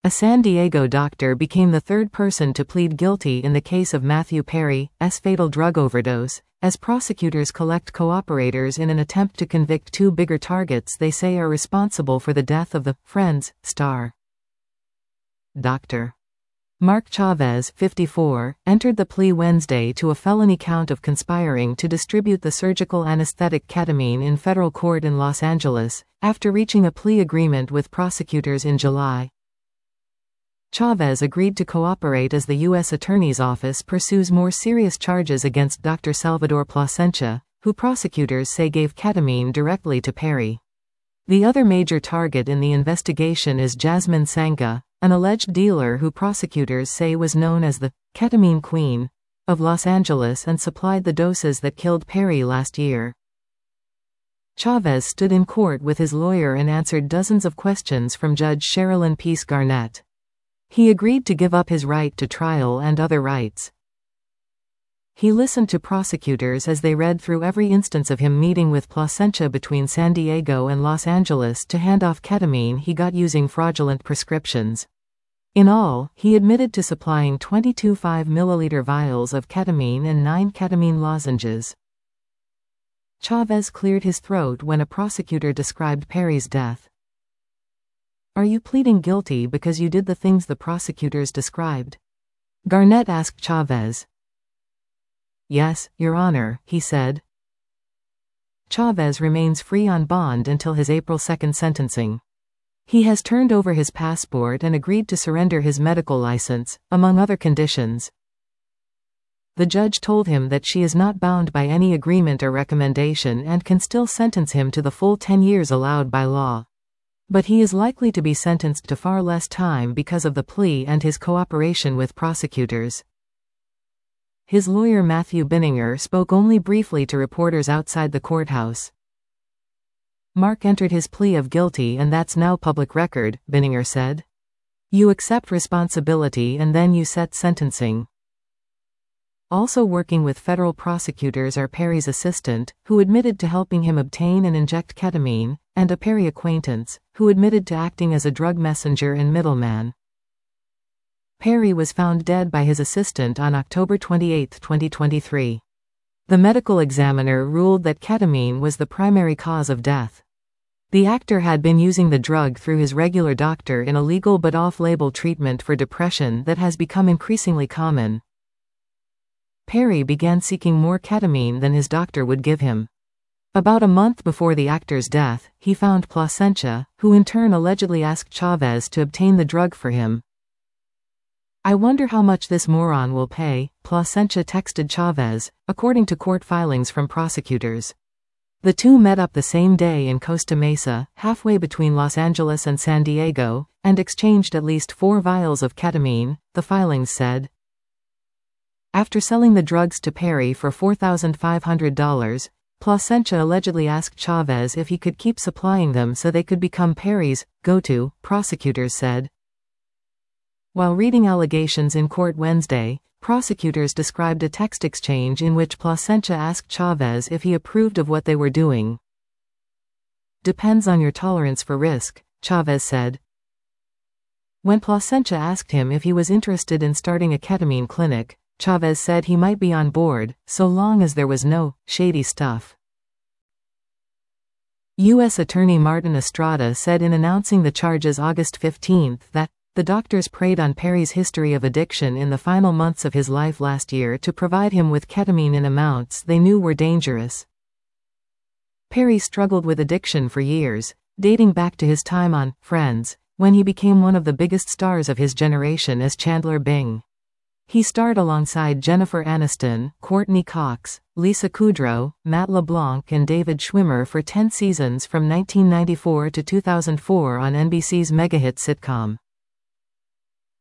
A San Diego doctor became the third person to plead guilty in the case of Matthew Perry's fatal drug overdose, as prosecutors collect cooperators in an attempt to convict two bigger targets they say are responsible for the death of the Friends star. Dr. Mark Chavez, 54, entered the plea Wednesday to a felony count of conspiring to distribute the surgical anesthetic ketamine in federal court in Los Angeles, after reaching a plea agreement with prosecutors in July. Chavez agreed to cooperate as the U.S. Attorney's Office pursues more serious charges against Dr. Salvador Plasencia, who prosecutors say gave ketamine directly to Perry. The other major target in the investigation is Jasmine Sanga, an alleged dealer who prosecutors say was known as the ketamine queen of Los Angeles and supplied the doses that killed Perry last year. Chavez stood in court with his lawyer and answered dozens of questions from Judge Sherilyn Peace Garnett. He agreed to give up his right to trial and other rights. He listened to prosecutors as they read through every instance of him meeting with Plasencia between San Diego and Los Angeles to hand off ketamine he got using fraudulent prescriptions. In all, he admitted to supplying 22 5-milliliter vials of ketamine and 9 ketamine lozenges. Chavez cleared his throat when a prosecutor described Perry's death. "Are you pleading guilty because you did the things the prosecutors described?" Garnett asked Chavez. "Yes, Your Honor," he said. Chavez remains free on bond until his April 2 sentencing. He has turned over his passport and agreed to surrender his medical license, among other conditions. The judge told him that she is not bound by any agreement or recommendation and can still sentence him to the full 10 years allowed by law. But he is likely to be sentenced to far less time because of the plea and his cooperation with prosecutors. His lawyer Matthew Binninger spoke only briefly to reporters outside the courthouse. "Mark entered his plea of guilty and that's now public record," Binninger said. "You accept responsibility and then you set sentencing." Also working with federal prosecutors are Perry's assistant, who admitted to helping him obtain and inject ketamine, and a Perry acquaintance, who admitted to acting as a drug messenger and middleman. Perry was found dead by his assistant on October 28, 2023. The medical examiner ruled that ketamine was the primary cause of death. The actor had been using the drug through his regular doctor in a legal but off-label treatment for depression that has become increasingly common. Perry began seeking more ketamine than his doctor would give him. About a month before the actor's death, he found Plasencia, who in turn allegedly asked Chavez to obtain the drug for him. "I wonder how much this moron will pay," Plasencia texted Chavez, according to court filings from prosecutors. The two met up the same day in Costa Mesa, halfway between Los Angeles and San Diego, and exchanged at least 4 vials of ketamine, the filings said. After selling the drugs to Perry for $4,500, Plasencia allegedly asked Chavez if he could keep supplying them so they could become Perry's go-to, prosecutors said. While reading allegations in court Wednesday, prosecutors described a text exchange in which Plasencia asked Chavez if he approved of what they were doing. "Depends on your tolerance for risk," Chavez said. When Plasencia asked him if he was interested in starting a ketamine clinic, Chavez said he might be on board, so long as there was no shady stuff. U.S. Attorney Martin Estrada said in announcing the charges August 15 that the doctors preyed on Perry's history of addiction in the final months of his life last year to provide him with ketamine in amounts they knew were dangerous. Perry struggled with addiction for years, dating back to his time on Friends, when he became one of the biggest stars of his generation as Chandler Bing. He starred alongside Jennifer Aniston, Courtney Cox, Lisa Kudrow, Matt LeBlanc and David Schwimmer for 10 seasons from 1994 to 2004 on NBC's mega-hit sitcom.